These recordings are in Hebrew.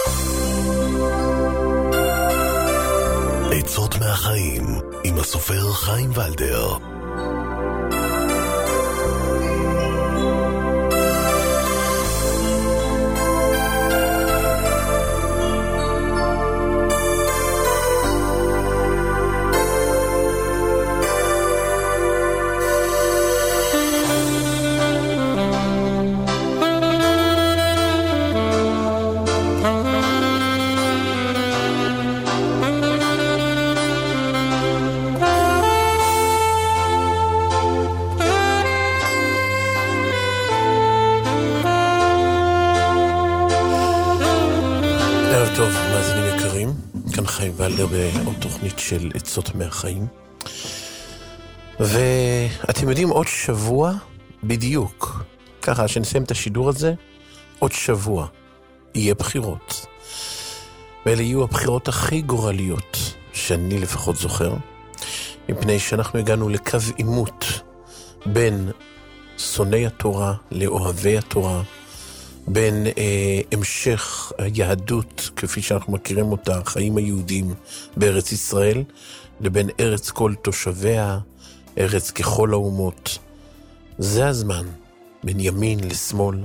עצות מהחיים עם הסופר חיים ולדר. טוב, מאזינים יקרים, כאן חיים ולדר בעוד תוכנית של עצות מהחיים. ואתם יודעים, עוד שבוע בדיוק, ככה שנסיים את השידור הזה, עוד שבוע יהיה בחירות. ואלה יהיו הבחירות הכי גורליות שאני לפחות זוכר, מפני שאנחנו הגענו לקו עימות בין שונאי התורה לאוהבי התורה, בין המשך היהדות כפי שאנחנו מכירים אותה, החיים היהודים בארץ ישראל, לבין ארץ כל תושביה, ארץ ככל האומות. זה הזמן, בין ימין לשמאל.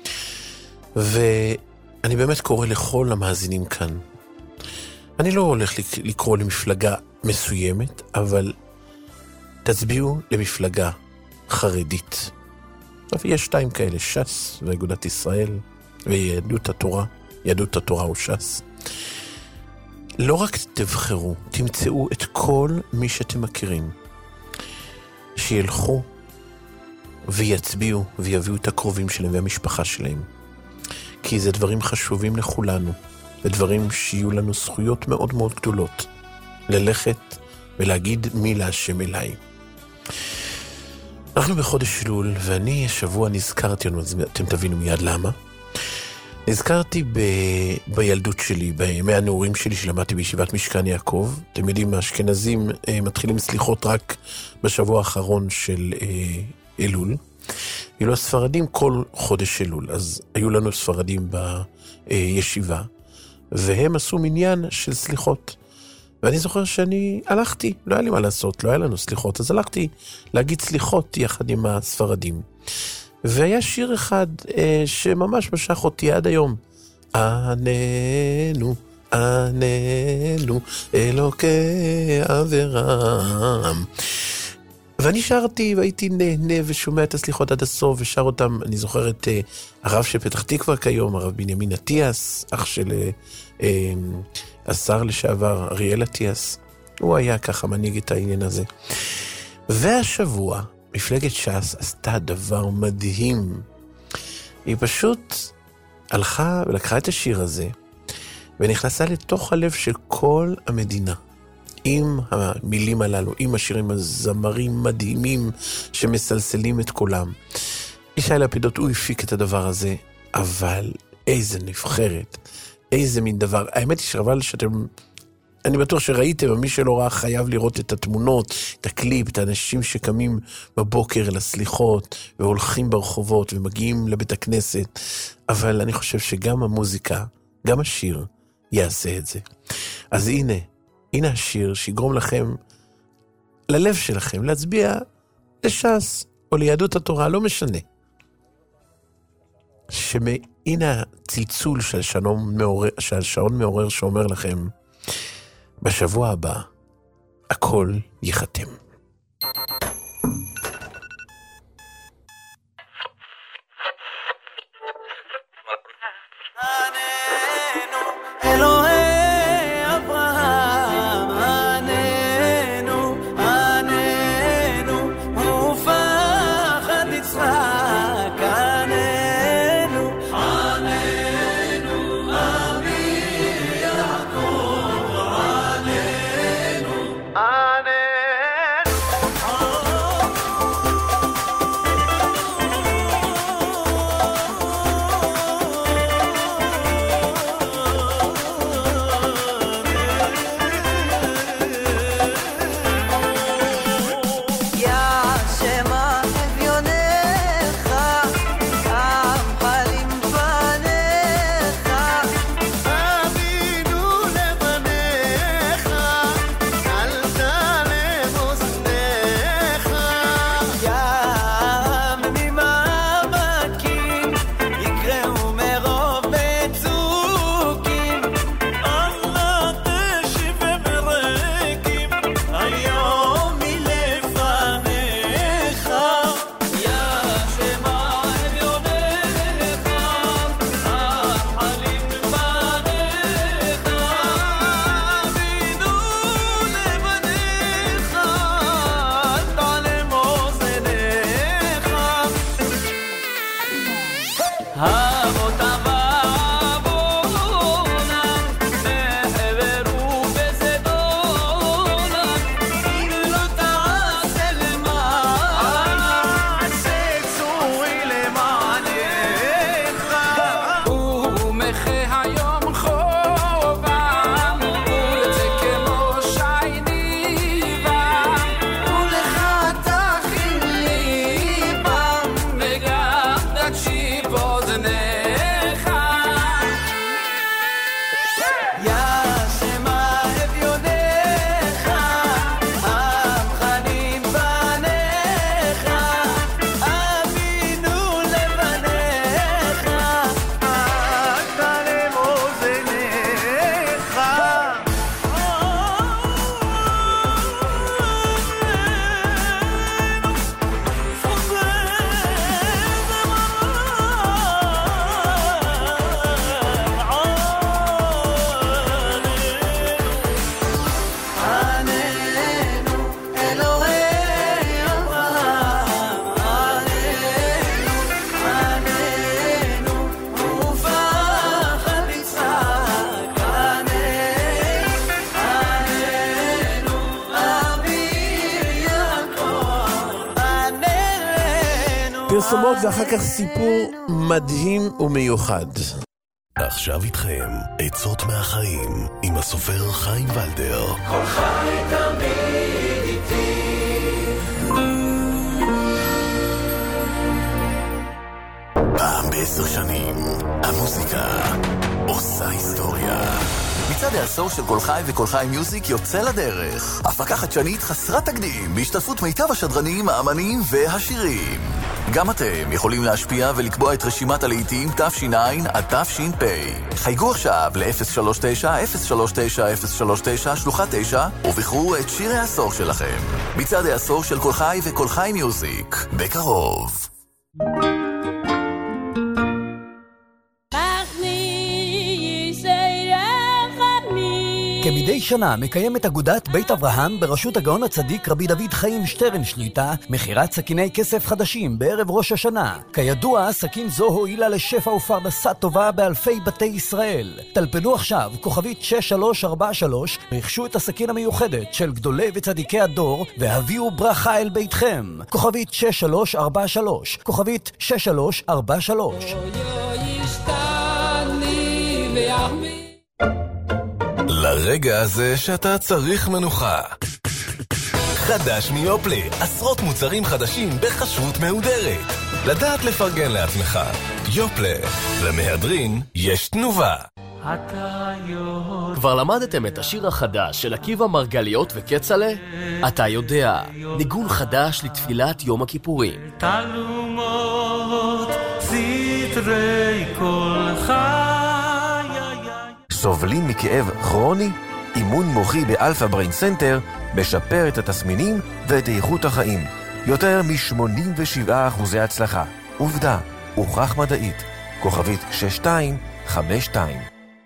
ואני באמת קורא לכל המאזינים כאן. אני לא הולך לקרוא למפלגה מסוימת, אבל תצביעו למפלגה חרדית. יש שתיים כאלה, ש"ס ואגודת ישראל ויהדות התורה, יהדות התורה או ש"ס. לא רק תבחרו, תמצאו את כל מי שאתם מכירים, שילכו ויצביעו ויביאו את הקרובים שלהם והמשפחה שלהם. כי זה דברים חשובים לכולנו, ודברים שיהיו לנו זכויות מאוד מאוד גדולות, ללכת ולהגיד מי להשם אליי. אנחנו בחודש אלול, ואני השבוע נזכרתי, אתם תבינו מיד למה. נזכרתי בילדות שלי, בימי הנעורים שלי שלמדתי בישיבת משכן יעקב. אתם יודעים, האשכנזים מתחילים סליחות רק בשבוע האחרון של אלול. היו הספרדים כל חודש אלול, אז היו לנו ספרדים בישיבה, והם עשו מניין של סליחות. ואני זוכר שאני הלכתי, לא היה לי מה לעשות, לא היה לנו סליחות, אז הלכתי להגיד סליחות יחד עם הספרדים. והיה שיר אחד שממש משך אותי עד היום. עננו, עננו, אלוקי אברהם. ואני שרתי והייתי נהנה ושומע את הסליחות עד הסוף ושר אותם. אני זוכר את הרב של פתח תקווה כיום, הרב בנימין אטיאס, אח של השר לשעבר אריאל אטיאס. הוא היה ככה מנהיג את העניין הזה. והשבוע מפלגת ש"ס עשתה דבר מדהים. היא פשוט הלכה ולקחה את השיר הזה ונכנסה לתוך הלב של כל המדינה. עם המילים הללו, עם השירים הזמרים מדהימים שמסלסלים את קולם. ישי לפידות, הוא הפיק את הדבר הזה, אבל איזה נבחרת, איזה מין דבר. האמת היא שרבל שאתם, אני בטוח שראיתם, ומי שלא ראה חייב לראות את התמונות, את הקליפ, את האנשים שקמים בבוקר לסליחות, והולכים ברחובות ומגיעים לבית הכנסת, אבל אני חושב שגם המוזיקה, גם השיר, יעשה את זה. אז הנה השיר שיגרום לכם, ללב שלכם, להצביע לש"ס או ליהדות התורה, לא משנה. הנה הצלצול של שעון מעורר שאומר לכם, בשבוע הבא הכל ייחתם. והיום חובם ולצא כמו שייניבה ולך תכין ליבם וגם תקשיב אוזניך ישמה אביונך המחנים בניך אבינו לבניך אקטנים אוזניך עננו אלוהי אברהם עננו ופחד יצחק עננו אביר יעקב עננו פרסומות ואחר כך סיפור מדהים ומיוחד. עכשיו איתכם עצות מהחיים עם הסופר חיים ולדר. כל חי תמיד איתי פעם ב10 שנים המוזיקה עושה היסטוריה. מצעד העשור של כל חי וכל חי מיוזיק יוצא לדרך. הפקה חדשנית חסרת תקדים בהשתתפות מיטב השדרנים, האמנים והשירים. גם אתם יכולים להשפיע ולקבוע את רשימת הלהיטים תש"ע עד תש"פ. חייגו עכשיו ל-039-039-039 שלוחה 9 ובחרו את שיר העשור שלכם. מצעד העשור של כל חי וכל חי מיוזיק בקרוב. כמדי שנה מקיימת אגודת בית אברהם בראשות הגאון הצדיק רבי דוד חיים שטרן שליטה מכירת סכיני כסף חדשים בערב ראש השנה. כידוע, סכין זו הועילה לשפע ופרנסה טובה באלפי בתי ישראל. טלפנו עכשיו כוכבית 6343, רכשו את הסכין המיוחדת של גדולי וצדיקי הדור והביאו ברכה אל ביתכם. כוכבית 6343, כוכבית 6343. לרגע הזה שאתה צריך מנוחה. חדש מיופלה, עשרות מוצרים חדשים בחשבות מהודרת. לדעת לפרגן לעצמך. יופלה, למהדרין יש תנובה. כבר למדתם את השיר החדש של עקיבא מרגליות וקצלה? אתה יודע, ניגון חדש לתפילת יום הכיפורים. תלומות סתרי כל חי. סובלים מכאב כרוני? אימון מוחי באלפא בריין סנטר משפר את התסמינים ואת איכות החיים. יותר מ-87% הצלחה. עובדה, הוכח מדעית. כוכבית 6252.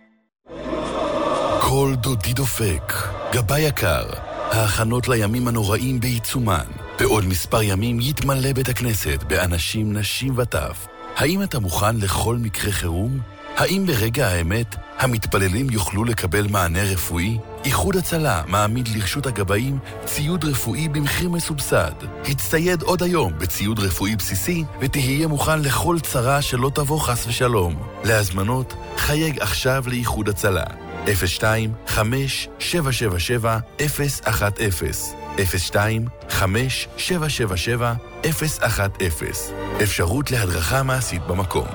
כל דודי דופק. גבה יקר. ההכנות לימים הנוראים בעיצומן. בעוד מספר ימים יתמלא בית הכנסת באנשים, נשים וטף. האם אתה מוכן לכל מקרה חירום? האם ברגע האמת המתפללים יוכלו לקבל מענה רפואי? איחוד הצלה מעמיד לרשות הגבאים ציוד רפואי במחיר מסובסד. הצטייד עוד היום בציוד רפואי בסיסי ותהיה מוכן לכל צרה שלא תבוא חס ושלום. להזמנות חייג עכשיו לאיחוד הצלה 02-5777-010 02-5777-010. אפשרות להדרכה מעשית במקום.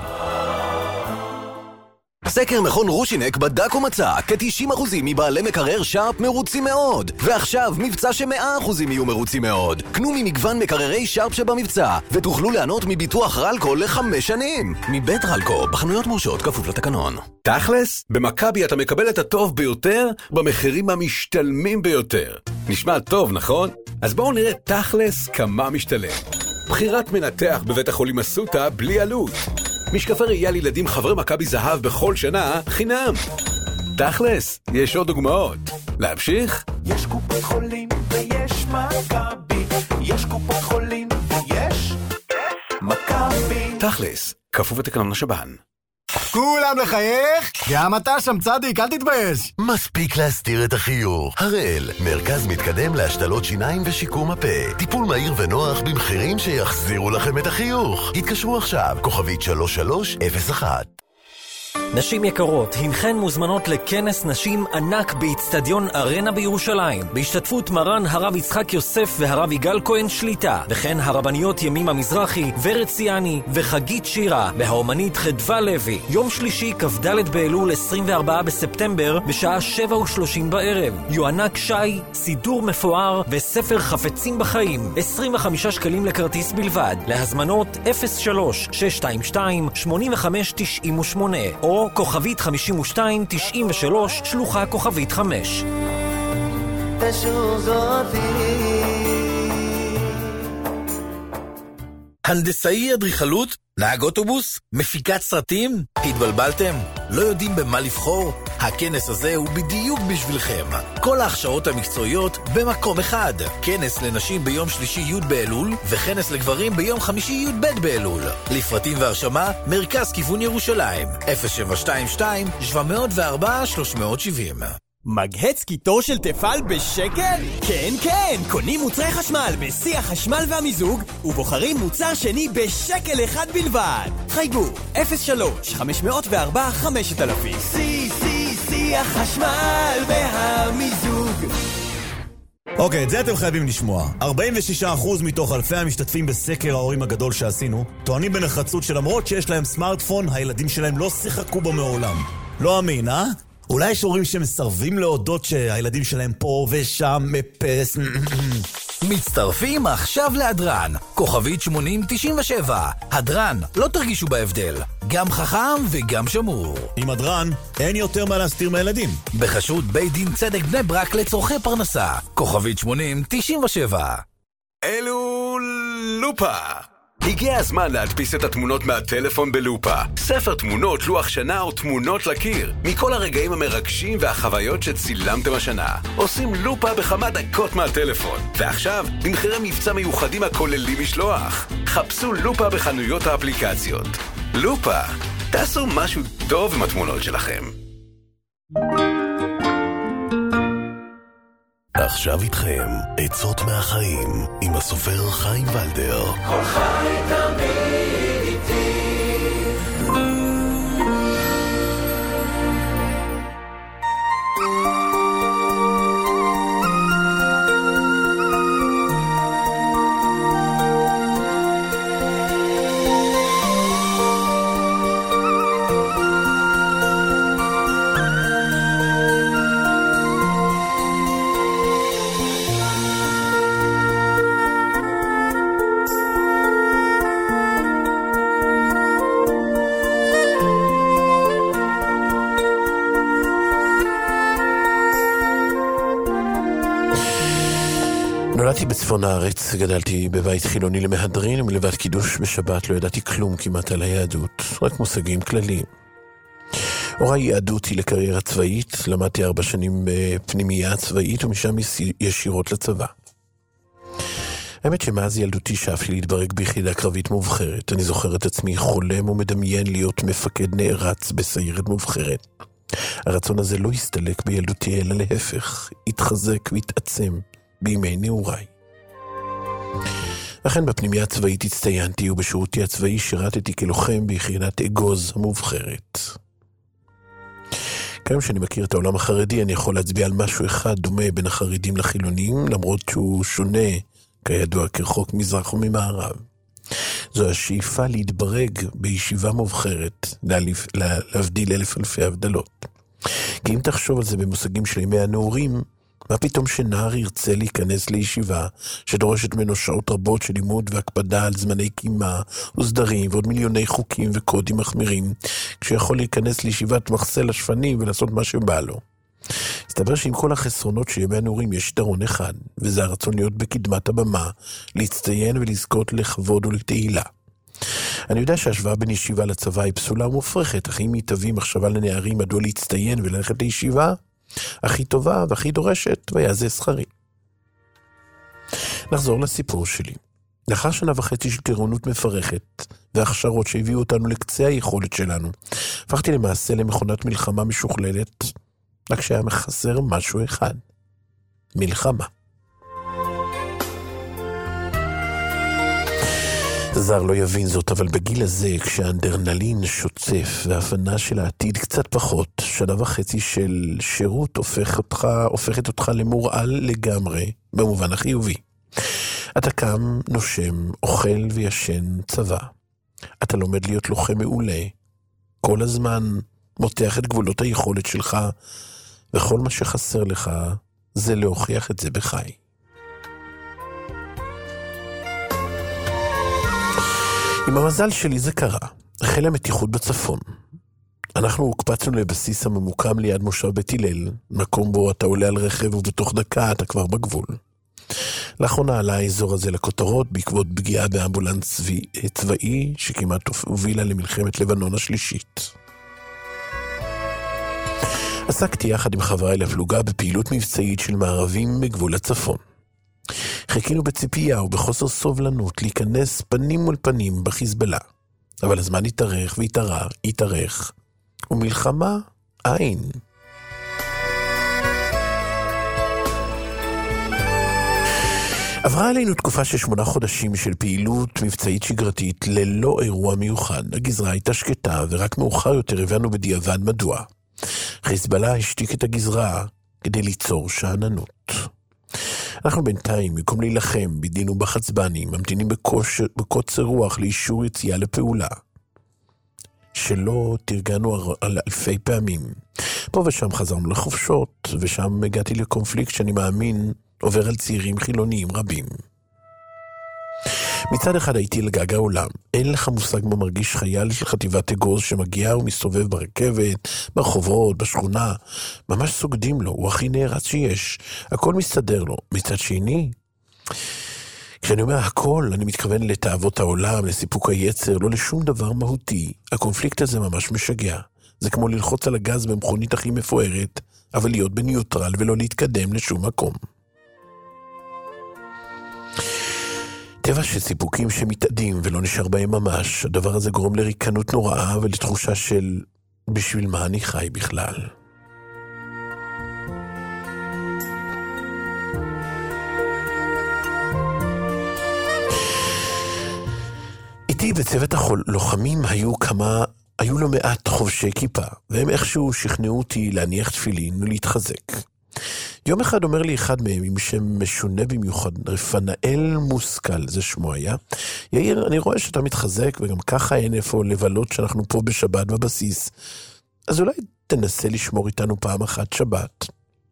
סקר מכון רושינק בדק ומצא כ-90% מבעלי מקרר שרפ מרוצים מאוד. ועכשיו מבצע ש100% יהיו מרוצים מאוד. קנו ממגוון מקררי שרפ שבמבצע ותוכלו ליהנות מביטוח רלקו ל5 שנים. מבית רלקו, בחנויות מורשות כפוף לתקנון. תכלס, במכבי אתה מקבל את הטוב ביותר במחירים המשתלמים ביותר. נשמע טוב, נכון? אז בואו נראה תכלס כמה משתלם. בחירת מנתח בבית החולים אסותא בלי עלות. משקפי ראייה לילדים חברי מכבי זהב בכל שנה חינם. תכלס, יש עוד דוגמאות. להמשיך? יש קופות חולים ויש מכבי. יש קופות חולים ויש מכבי. תכלס, כפוף לתקנון השב"ן. כולם לחייך? גם אתה שם צדיק, אל תתבייש. מספיק להסתיר את החיוך. הראל, מרכז מתקדם להשתלות שיניים ושיקום הפה. טיפול מהיר ונוח במחירים שיחזירו לכם את החיוך. התקשרו עכשיו, כוכבית 3301. נשים יקרות, הינכן מוזמנות לכנס נשים ענק באצטדיון ארנה בירושלים, בהשתתפות מרן הרב יצחק יוסף והרב יגאל כהן שליטה, וכן הרבניות ימימה מזרחי, ורד ציאני וחגית שירה, והאומנית חדווה לוי. יום שלישי, כ"ד באלול 24 בספטמבר, בשעה 7:30 בערב. יוענק שי, סידור מפואר וספר חפצים בחיים. 25 שקלים לכרטיס בלבד. להזמנות 03-622-8598 או כוכבית 5293 שלוחה כוכבית 5. הנדסאי אדריכלות? נהג אוטובוס? מפיקת סרטים? התבלבלתם? לא יודעים במה לבחור? הכנס הזה הוא בדיוק בשבילכם. כל ההכשרות המקצועיות במקום אחד. כנס לנשים ביום שלישי י' באלול, וכנס לגברים ביום חמישי י' ב' באלול. לפרטים והרשמה, מרכז כיוון ירושלים, 0722-704-370. מגהץ קיטור של תפעל בשקל? כן, כן! קונים מוצרי חשמל בשיא החשמל והמיזוג ובוחרים מוצר שני בשקל אחד בלבד. חייגו 03-504-5000. שיא החשמל והמיזוג. אוקיי, את זה אתם חייבים לשמוע. 46% מתוך אלפי המשתתפים בסקר ההורים הגדול שעשינו טוענים בנחרצות שלמרות שיש להם סמארטפון, הילדים שלהם לא שיחקו בו מעולם. לא אמין, אה? אולי יש הורים שמסרבים להודות שהילדים שלהם פה ושם מפס. מצטרפים עכשיו להדרן, כוכבית 8097. הדרן, לא תרגישו בהבדל. גם חכם וגם שמור. עם הדרן, אין יותר מה להסתיר מהילדים. בחסות בית דין צדק בני ברק לצורכי פרנסה, כוכבית 8097. אלו לופה. הגיע הזמן להדפיס את התמונות מהטלפון בלופה. ספר תמונות, לוח שנה או תמונות לקיר. מכל הרגעים המרגשים והחוויות שצילמתם השנה. עושים לופה בכמה דקות מהטלפון. ועכשיו, במחירי מבצע מיוחדים הכוללים משלוח. חפשו לופה בחנויות האפליקציות. לופה, תעשו משהו טוב עם התמונות שלכם. עכשיו איתכם, עצות מהחיים, עם הסופר חיים ולדר. כל חי תמיד איתי. נולדתי בצפון הארץ, גדלתי בבית חילוני למהדרין, ומלבד קידוש בשבת לא ידעתי כלום כמעט על היהדות, רק מושגים כלליים. הוריי ייעדו אותי לקריירה צבאית, למדתי 4 שנים בפנימייה צבאית, ומשם ישירות לצבא. האמת שמאז ילדותי שאפתי להתברג ביחידה קרבית מובחרת. אני זוכר את עצמי חולם ומדמיין להיות מפקד נערץ בסיירת מובחרת. הרצון הזה לא הסתלק בילדותי, אלא להפך, התחזק והתעצם בימי נעוריי. לכן בפנימייה הצבאית הצטיינתי, ובשירותי הצבאי שירתתי כלוחם ביחידת אגוז המובחרת. כיום שאני מכיר את העולם החרדי, אני יכול להצביע על משהו אחד דומה בין החרדים לחילונים, למרות שהוא שונה, כידוע, כרחוק מזרח וממערב. זו השאיפה להתברג בישיבה מובחרת, להבדיל אלף אלפי הבדלות. כי אם תחשוב על זה במושגים של ימי הנעורים, מה פתאום שנער ירצה להיכנס לישיבה שדורשת ממנו שעות רבות של לימוד והקפדה על זמני קימה וסדרים ועוד מיליוני חוקים וקודים מחמירים, כשיכול להיכנס לישיבת מחסל השפנים ולעשות מה שבא לו? הסתבר שעם כל החסרונות שימי הנעורים יש יתרון אחד, וזה הרצון להיות בקדמת הבמה, להצטיין ולזכות לכבוד ולתהילה. אני יודע שההשוואה בין ישיבה לצבא היא פסולה ומופרכת, אך אם היא תביא מחשבה לנערים מדוע להצטיין וללכת לישיבה, הכי טובה והכי דורשת, ויעזה שכרי. נחזור לסיפור שלי. לאחר 1.5 שנה של טירונות מפרכת והכשרות שהביאו אותנו לקצה היכולת שלנו, הפכתי למעשה למכונת מלחמה משוכללת, רק שהיה מחסר משהו אחד: מלחמה. זר לא יבין זאת, אבל בגיל הזה, כשהאנדרנלין שוצף וההפנה של העתיד קצת פחות, 1.5 של שירות הופכת אותך למורעל לגמרי, במובן החיובי. אתה קם, נושם, אוכל וישן צבא. אתה לומד להיות לוחם מעולה. כל הזמן מותח את גבולות היכולת שלך, וכל מה שחסר לך זה להוכיח את זה בחי. עם המזל שלי זה קרה. החלה מתיחות בצפון. אנחנו הוקפצנו לבסיס הממוקם ליד מושב בית הלל, מקום בו אתה עולה על רכב ובתוך דקה אתה כבר בגבול. לאחרונה עלה האזור הזה לכותרות בעקבות פגיעה באמבולנס צבאי שכמעט הובילה למלחמת לבנון השלישית. עסקתי יחד עם חבריי לפלוגה בפעילות מבצעית של מערבים מגבול הצפון. חיכינו בציפייה ובחוסר סובלנות להיכנס פנים מול פנים בחיזבאללה. אבל הזמן התארך, ומלחמה אין. עברה עלינו תקופה של 8 חודשים של פעילות מבצעית שגרתית ללא אירוע מיוחד. הגזרה הייתה שקטה, ורק מאוחר יותר הבנו בדיעבד מדוע. חיזבאללה השתיק את הגזרה כדי ליצור שאננות. אנחנו בינתיים, במקום להילחם בדין ובחצבנים, ממתינים בקוצר רוח לאישור יציאה לפעולה. שלא תרגענו על אלפי פעמים. פה ושם חזרנו לחופשות, ושם הגעתי לקונפליקט שאני מאמין עובר על צעירים חילוניים רבים. מצד אחד הייתי לגג העולם. אין לך מושג מה מרגיש חייל של חטיבת אגוז שמגיע ומסתובב ברכבת, ברחובות, בשכונה. ממש סוגדים לו, הוא הכי נערץ שיש. הכל מסתדר לו. מצד שני, כשאני אומר הכל, אני מתכוון לתאוות העולם, לסיפוק היצר, לא לשום דבר מהותי. הקונפליקט הזה ממש משגע. זה כמו ללחוץ על הגז במכונית הכי מפוארת, אבל להיות בניוטרל ולא להתקדם לשום מקום. טבע של סיפוקים שמתאדים ולא נשאר בהם ממש, הדבר הזה גורם לריקנות נוראה ולתחושה של בשביל מה אני חי בכלל. איתי בצוות הלוחמים היו לא מעט חובשי כיפה, והם איכשהו שכנעו אותי להניח תפילין ולהתחזק. יום אחד אומר לי אחד מהם, עם שם משונה במיוחד, רפנאל מושכל, זה שמו היה, יאיר, אני רואה שאתה מתחזק, וגם ככה אין איפה לבלות שאנחנו פה בשבת בבסיס, אז אולי תנסה לשמור איתנו פעם אחת שבת.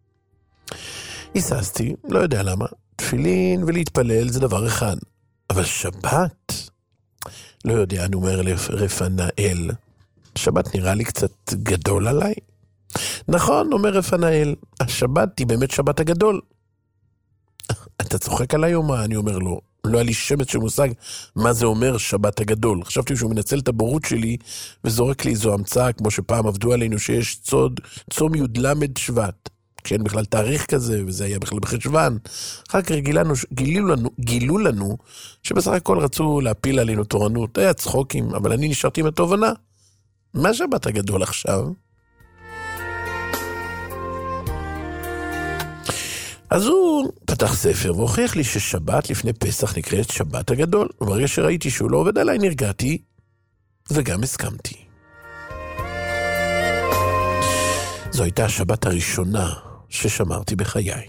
היססתי, לא יודע למה, תפילין ולהתפלל זה דבר אחד, אבל שבת? לא יודע, אני אומר לרפנאל, שבת נראה לי קצת גדול עליי. נכון, אומר רפנאל, השבת היא באמת שבת הגדול. אתה צוחק עליי או מה? אני אומר לו, לא היה לי שמץ של מושג מה זה אומר שבת הגדול. חשבתי שהוא מנצל את הבורות שלי וזורק לי איזו המצאה, כמו שפעם עבדו עלינו שיש צום י"ל שבט, כשאין בכלל תאריך כזה, וזה היה בכלל בחשוון. אחר כך גילו לנו שבסך הכל רצו להפיל עלינו תורנות. היה צחוקים, אבל אני נשארתי עם התובנה. מה שבת הגדול עכשיו? אז הוא פתח ספר והוכיח לי ששבת לפני פסח נקראת שבת הגדול. וברגע שראיתי שהוא לא עובד עליי נרגעתי וגם הסכמתי. זו הייתה השבת הראשונה ששמרתי בחיי.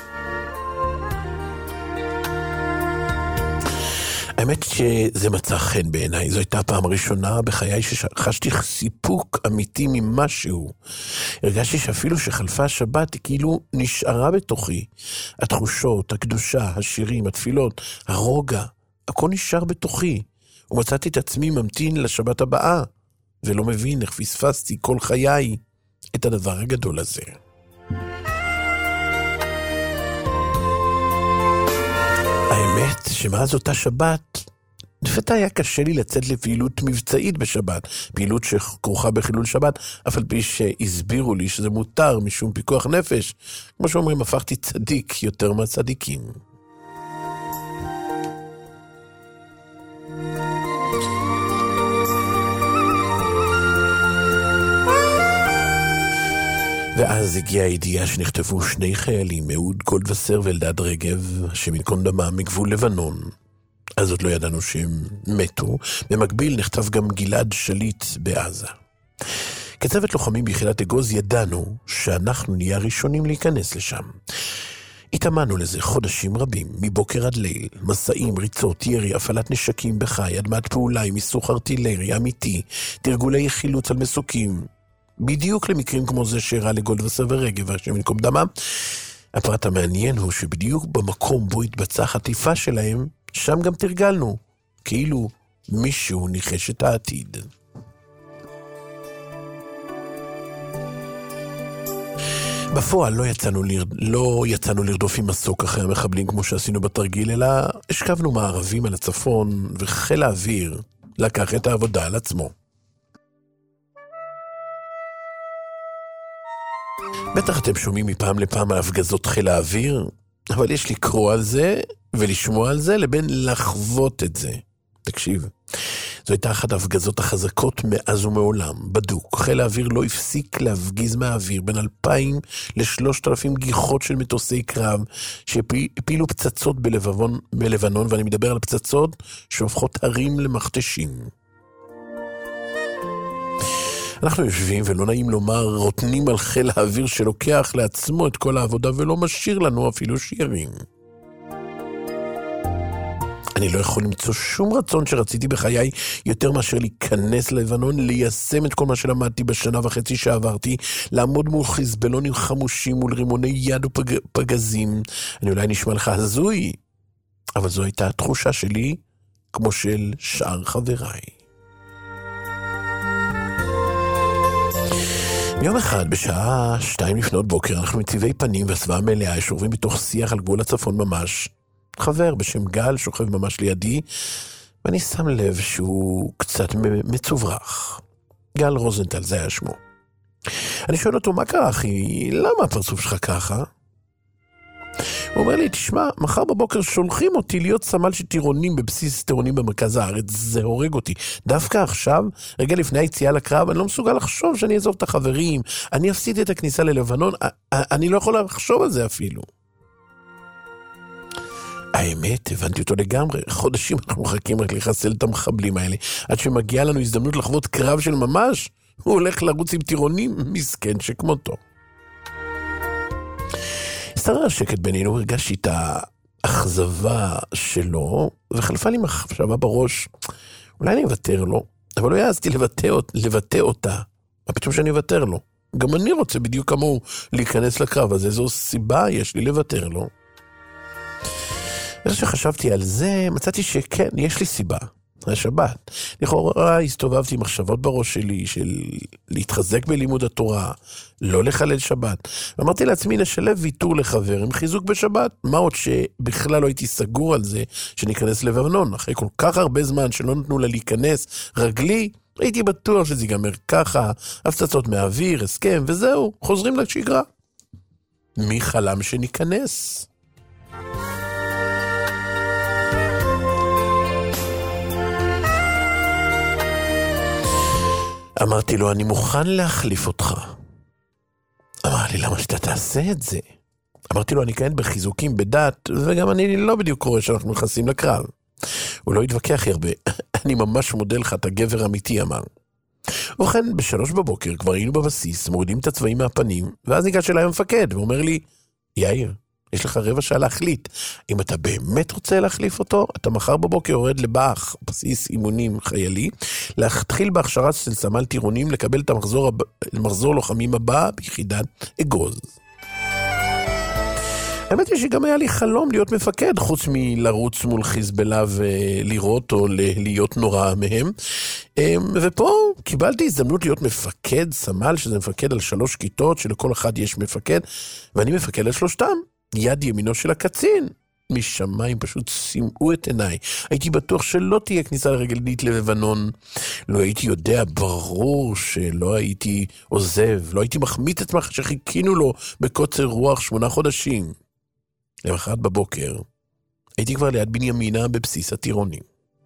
האמת שזה מצא חן בעיניי. זו הייתה הפעם הראשונה בחיי שחשתי סיפוק אמיתי ממשהו. הרגשתי שאפילו שחלפה השבת היא כאילו נשארה בתוכי. התחושות, הקדושה, השירים, התפילות, הרוגע, הכל נשאר בתוכי. ומצאתי את עצמי ממתין לשבת הבאה, ולא מבין איך פספסתי כל חיי את הדבר הגדול הזה. האמת שמאז אותה שבת, לפתע היה קשה לי לצאת לפעילות מבצעית בשבת, פעילות שכרוכה בחילול שבת, אף על פי שהסבירו לי שזה מותר משום פיקוח נפש. כמו שאומרים, הפכתי צדיק יותר מהצדיקים. ואז הגיעה הידיעה שנכתבו 2 חיילים, אהוד גולדווסר ואלדד רגב, שמנקום דמם מגבול לבנון, אז עוד לא ידענו שהם מתו. במקביל נכתב גם גלעד שליט בעזה. כצוות לוחמים ביחידת אגוז ידענו שאנחנו נהיה הראשונים להיכנס לשם. התאמנו לזה חודשים רבים, מבוקר עד ליל, מסעים, ריצות, ירי, הפעלת נשקים בחי, אדמת פעולה עם איסוך ארטילרי אמיתי, תרגולי חילוץ על מסוקים, בדיוק למקרים כמו זה שאירע לגולדווסר ורגב, השם ינקום דמם. הפרט המעניין הוא שבדיוק במקום בו התבצעה חטיפה שלהם, שם גם תרגלנו, כאילו מישהו ניחש את העתיד. בפועל לא יצאנו לרדוף עם מסוק אחרי המחבלים כמו שעשינו בתרגיל, אלא השכבנו מערבים על הצפון, וחיל האוויר לקח את העבודה על עצמו. בטח אתם שומעים מפעם לפעם על הפגזות חיל האוויר, אבל יש לקרוא על זה ולשמוע על זה לבין לחוות את זה. תקשיב, זו הייתה אחת ההפגזות החזקות מאז ומעולם, בדוק. חיל האוויר לא הפסיק להפגיז מהאוויר בין 2,000 ל-3,000 גיחות של מטוסי קרב שהפילו פצצות בלבנון, ואני מדבר על פצצות שהופכות הרים למכתשים. אנחנו יושבים, ולא נעים לומר, רוטנים על חיל האוויר שלוקח לעצמו את כל העבודה ולא משאיר לנו אפילו שירים. אני לא יכול למצוא שום רצון שרציתי בחיי יותר מאשר להיכנס ללבנון, ליישם את כל מה שלמדתי בשנה וחצי שעברתי, לעמוד מול חיזבאלונים חמושים, מול רימוני יד ופגזים. אני אולי נשמע לך הזוי, אבל זו הייתה התחושה שלי, כמו של שאר חבריי. יום אחד, בשעה 2 לפנות בוקר, אנחנו מציבי פנים והסוואה מלאה, שורבים בתוך שיח על גבול הצפון ממש. חבר בשם גל שוכב ממש לידי, ואני שם לב שהוא קצת מצוברח. גל רוזנטל, זה היה שמו. אני שואל אותו, מה קרה אחי? למה הפרצוף שלך ככה? הוא אומר לי, תשמע, מחר בבוקר שולחים אותי להיות סמל של טירונים בבסיס טירונים במרכז הארץ, זה הורג אותי. דווקא עכשיו, רגע לפני היציאה לקרב, אני לא מסוגל לחשוב שאני אעזוב את החברים, אני אפסיד את הכניסה ללבנון, אני לא יכול לחשוב על זה אפילו. האמת, הבנתי אותו לגמרי. חודשים אנחנו מחכים רק לחסל את המחבלים האלה, עד שמגיעה לנו הזדמנות לחוות קרב של ממש, הוא הולך לרוץ עם טירונים מסכן שכמותו. הסתרר השקט בינינו, הרגשתי את האכזבה שלו, וחלפה לי מחשבה בראש, אולי אני אוותר לו, אבל לא יעזתי לבטא אותה. מה פתאום שאני אוותר לו? גם אני רוצה בדיוק כמוהו להיכנס לקרב הזה, זו סיבה יש לי לוותר לו. איך שחשבתי על זה, מצאתי שכן, יש לי סיבה. השבת. לכאורה הסתובבתי מחשבות בראש שלי של להתחזק בלימוד התורה, לא לחלל שבת. ואמרתי לעצמי לשלב ויתור לחבר עם חיזוק בשבת. מה עוד שבכלל לא הייתי סגור על זה שניכנס לבנון. אחרי כל כך הרבה זמן שלא נתנו לה להיכנס רגלי, הייתי בטוח שזה ייגמר ככה, הפצצות מהאוויר, הסכם, וזהו, חוזרים לשגרה. מי חלם שניכנס? אמרתי לו, אני מוכן להחליף אותך. אמר לי, למה שאתה תעשה את זה? אמרתי לו, אני כאן בחיזוקים בדת, וגם אני לא בדיוק קורא שאנחנו נכנסים לקרב. הוא לא התווכח הרבה. אני ממש מודה לך, אתה גבר אמיתי, אמר. ובכן, ב3 בבוקר כבר היינו בבסיס, מורידים את הצבעים מהפנים, ואז ניגש אליי המפקד, ואומר לי, יאיר, יש לך 15 דקות להחליט. אם אתה באמת רוצה להחליף אותו, אתה מחר בבוקר יורד לבאח, בסיס אימונים חיילי, להתחיל בהכשרה של סמל טירונים, לקבל את המחזור לוחמים הבא ביחידת אגוז. האמת היא שגם היה לי חלום להיות מפקד, חוץ מלרוץ מול חיזבאללה ולראות או להיות נורא מהם. ופה קיבלתי הזדמנות להיות מפקד סמל, שזה מפקד על 3 כיתות, שלכל אחד יש מפקד, ואני מפקד על 3. יד ימינו של הקצין. משמיים פשוט שימעו את עיניי. הייתי בטוח שלא תהיה כניסה לרגלית ללבנון. לא הייתי יודע, ברור שלא הייתי עוזב, לא הייתי מחמיץ את מה שחיכינו לו בקוצר רוח 8 חודשים. למחרת בבוקר, הייתי כבר ליד בנימינה בבסיס הטירונים.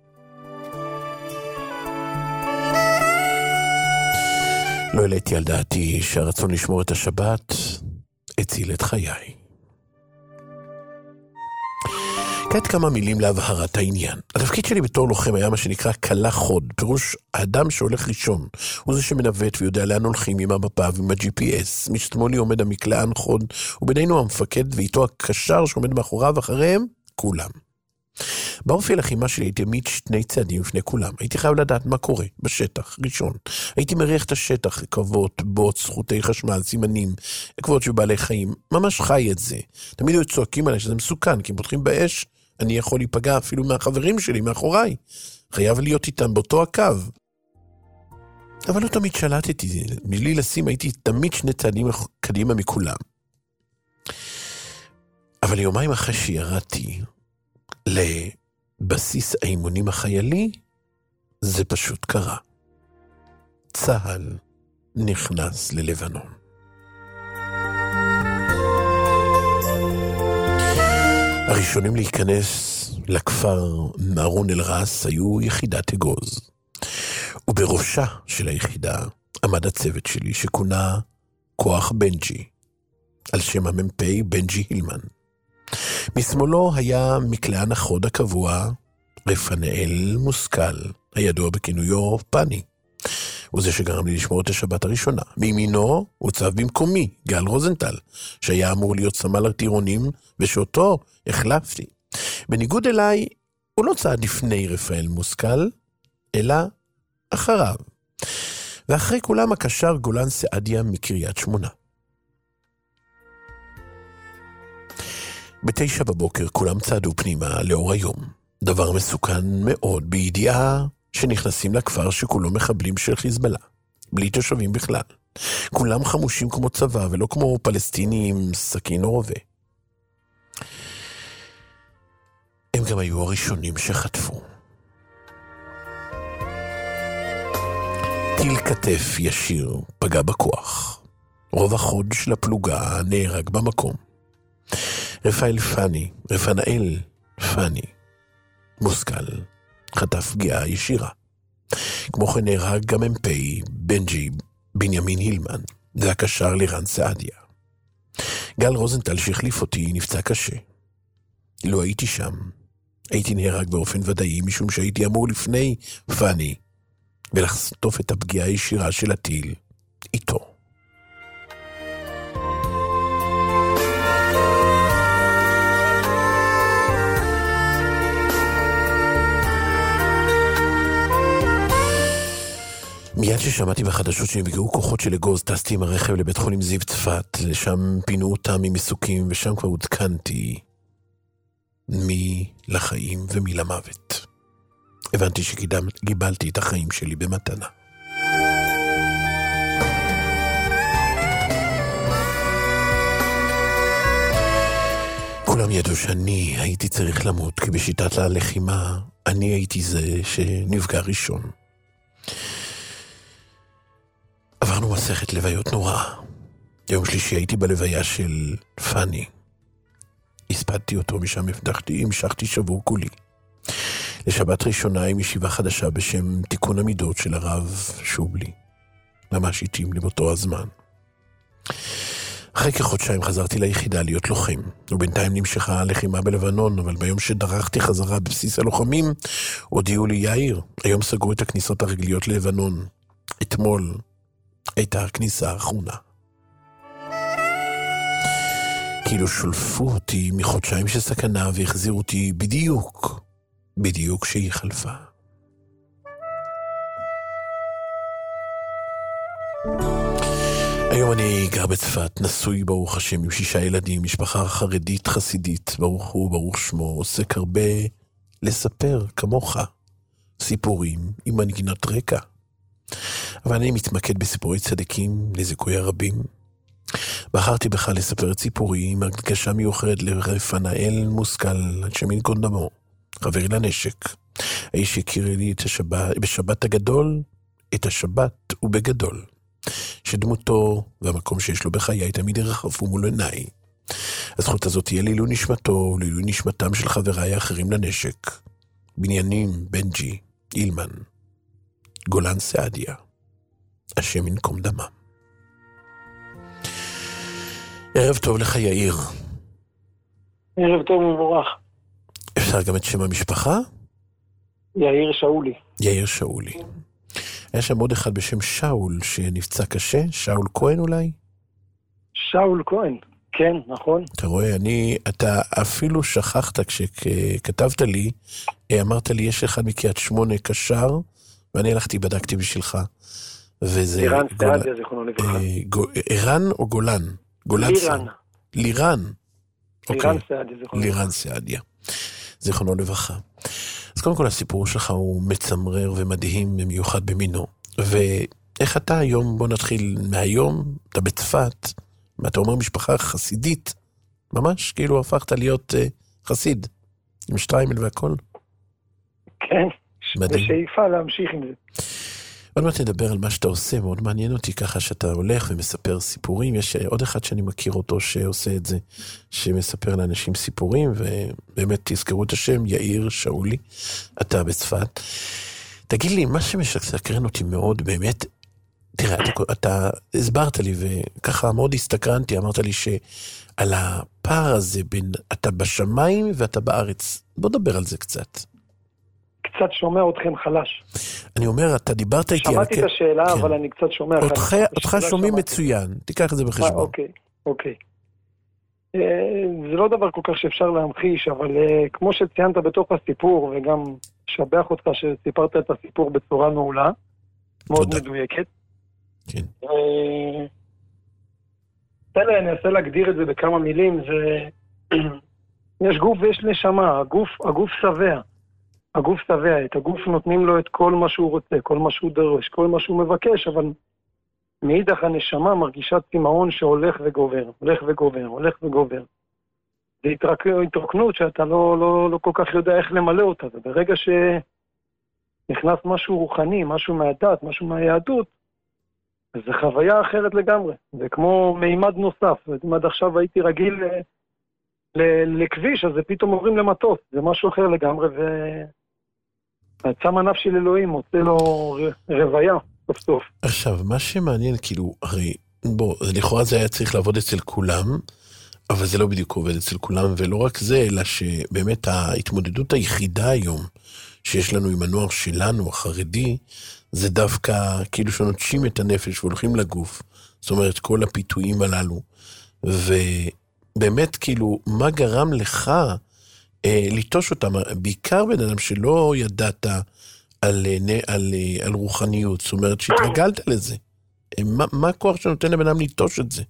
לא העליתי על דעתי שהרצון לשמור את השבת הציל את חיי. כעת כמה מילים להבהרת העניין. התפקיד שלי בתור לוחם היה מה שנקרא קלה חוד, פירוש האדם שהולך ראשון. הוא זה שמנווט ויודע לאן הולכים עם המפה ועם ה-GPS. משמאלי עומד המקלען חוד, ובינינו המפקד ואיתו הקשר שעומד מאחוריו, אחריהם כולם. באופי הלחימה שלי הייתי תמיד שני צעדים לפני כולם. הייתי חייב לדעת מה קורה בשטח, ראשון. הייתי מריח את השטח, עקבות, בוץ, חוטי חשמל, סימנים, עקבות של בעלי חיים. ממש חי את זה. תמיד היו צועקים עליי שזה מסוכן, כי אם פותחים באש, אני יכול להיפגע אפילו מהחברים שלי, מאחוריי. חייב להיות איתם באותו הקו. אבל לא תמיד שלטתי. בלי לשים הייתי תמיד שני צעדים קדימה מכולם. אבל יומיים אחרי שירדתי לבסיס האימונים החיילי, זה פשוט קרה. צהל נכנס ללבנון. הראשונים להיכנס לכפר מערון אל-רס היו יחידת אגוז. ובראשה של היחידה עמד הצוות שלי שכונה כוח בנג'י, על שם המ"פ בנג'י הילמן. משמאלו היה מקלען החוד הקבוע רפנאל מושכל, הידוע בכינויו פני. הוא זה שגרם לי לשמור את השבת הראשונה. מימינו הוצב במקומי גל רוזנטל, שהיה אמור להיות סמל הטירונים, ושאותו החלפתי. בניגוד אליי, הוא לא צעד לפני רפאל מושכל, אלא אחריו. ואחרי כולם הקשר גולן סעדיה מקריית שמונה. 9 בבוקר כולם צעדו פנימה לאור היום. דבר מסוכן מאוד, בידיעה שנכנסים לכפר שכולו מחבלים של חיזבאללה, בלי תושבים בכלל. כולם חמושים כמו צבא ולא כמו פלסטינים עם סכין או רובה. הם גם היו הראשונים שחטפו. טיל כתף ישיר פגע בכוח. רוב החוד של הפלוגה נהרג במקום. רפנאל פני מושכל חטף פגיעה ישירה. כמו כן נהרג גם מ"פ בנג'י בנימין הילמן, זה הקשר לירן סעדיה. גל רוזנטל שהחליף אותי נפצע קשה. לא הייתי שם, הייתי נהרג באופן ודאי משום שהייתי אמור לפני פני ולחטוף את הפגיעה הישירה של הטיל איתו. מיד ששמעתי בחדשות שנפגעו כוחות של אגוז, טסתי עם הרכב לבית חולים זיו צפת, לשם פינו אותם ממסוקים, ושם כבר עודכנתי מי לחיים ומי למוות. הבנתי שגיבלתי את החיים שלי במתנה. כולם ידעו שאני הייתי צריך למות, כי בשיטת הלחימה אני הייתי זה שנפגע ראשון. עברנו מסכת לוויות נוראה. יום שלישי הייתי בלוויה של פני. הספדתי אותו, משם המשכתי שבור כולי. לשבת ראשונה עם ישיבה חדשה בשם תיקון המידות של הרב שובלי. ממש התאים לי באותו הזמן. אחרי כחודשיים חזרתי ליחידה להיות לוחם, ובינתיים נמשכה הלחימה בלבנון, אבל ביום שדרכתי חזרה בבסיס הלוחמים, הודיעו לי, יאיר, היום סגרו את הכניסות הרגליות ללבנון. אתמול הייתה הכניסה האחרונה. כאילו שולפו אותי מחודשיים של סכנה והחזירו אותי בדיוק שהיא חלפה. היום אני גר בצפת, נשוי ברוך השם עם 6 ילדים, משפחה חרדית חסידית, ברוך הוא, ברוך שמו, עוסק הרבה לספר כמוך סיפורים עם מנגינות רקע. אבל אני מתמקד בסיפורי צדיקים לזיכוי הרבים. בחרתי בכלל לספר את סיפורי עם הרגשה מיוחדת לרפנאל מושכל, על שם ינקון דמו, חברי לנשק. האיש הכיר לי את בשבת הגדול, את השבת ובגדול. שדמותו והמקום שיש לו בחיי תמיד ירחפו מול עיניי. הזכות הזאת תהיה לעילוי נשמתו ולעילוי נשמתם של חבריי האחרים לנשק. בנימין בנג'י הילמן, גולן סעדיה, השם ינקום דמם. ערב טוב לך יאיר. ערב טוב מבורך. אפשר גם את שם המשפחה? יאיר שאולי. יאיר שאולי. היה שם עוד אחד בשם שאול שנפצע קשה, שאול כהן אולי? שאול כהן, כן, נכון. אתה רואה, אתה אפילו שכחת כשכתבת לי, אמרת לי, יש אחד מקריית שמונה קשר, ואני הלכתי, בדקתי בשבילך. וזה... לירן סעדיה, זיכרונו לברכה. ערן או גולן? לירן. לירן. לירן סעדיה, זיכרונו. לירן סעדיה. זיכרונו לברכה. אז קודם כל הסיפור שלך הוא מצמרר ומדהים במיוחד במינו. ואיך אתה היום, בוא נתחיל מהיום, אתה בצפת, אתה אומר משפחה חסידית, ממש כאילו הפכת להיות חסיד, עם שטריימל והכל. כן, בשאיפה להמשיך עם זה. עוד מעט נדבר על מה שאתה עושה, מאוד מעניין אותי ככה שאתה הולך ומספר סיפורים, יש עוד אחד שאני מכיר אותו שעושה את זה, שמספר לאנשים סיפורים, ובאמת תזכרו את השם, יאיר שאולי, אתה בצפת. תגיד לי, מה שמשקרן אותי מאוד, באמת, תראה, אתה הסברת לי, וככה מאוד הסתקרנתי, אמרת לי שעל הפער הזה בין אתה בשמיים ואתה בארץ, בוא נדבר על זה קצת. קצת שומע אתכם חלש. אני אומר, אתה דיברת איתי... שמעתי את השאלה, כן. אבל אני קצת שומע חלש. אותך שומעים מצוין, תיקח את זה בחשבון. אוקיי. זה לא דבר כל כך שאפשר להמחיש, אבל כמו שציינת בתוך הסיפור, וגם שבח אותך שסיפרת את הסיפור בצורה מעולה, מאוד מדויקת. כן. תראה, אני אנסה להגדיר את זה בכמה מילים, יש גוף ויש נשמה, הגוף שבע. הגוף שבע, את הגוף נותנים לו את כל מה שהוא רוצה, כל מה שהוא דורש, כל מה שהוא מבקש, אבל מאידך הנשמה מרגישה צמאון שהולך וגובר, הולך וגובר. זה התרוקנות שאתה לא כל כך יודע איך למלא אותה, וברגע שנכנס משהו רוחני, משהו מהדת, משהו מהיהדות, אז זה חוויה אחרת לגמרי, זה כמו מימד נוסף, עד עכשיו הייתי רגיל לכביש, אז זה פתאום עוברים למטוס, זה משהו אחר לגמרי, והצם הנפש של אלוהים עושה לו רוויה, סוף סוף. עכשיו, מה שמעניין, כאילו, הרי, בוא, לכאורה זה היה צריך לעבוד אצל כולם, אבל זה לא בדיוק עובד אצל כולם, ולא רק זה, אלא שבאמת ההתמודדות היחידה היום, שיש לנו עם הנוער שלנו, החרדי, זה דווקא כאילו שנוטשים את הנפש והולכים לגוף, זאת אומרת, כל הפיתויים הללו, ובאמת, כאילו, מה גרם לך ליטוש אותם, בעיקר בן אדם שלא ידעת על רוחניות, זאת אומרת שהתרגלת לזה. מה הכוח שנותן לבן אדם ליטוש את זה?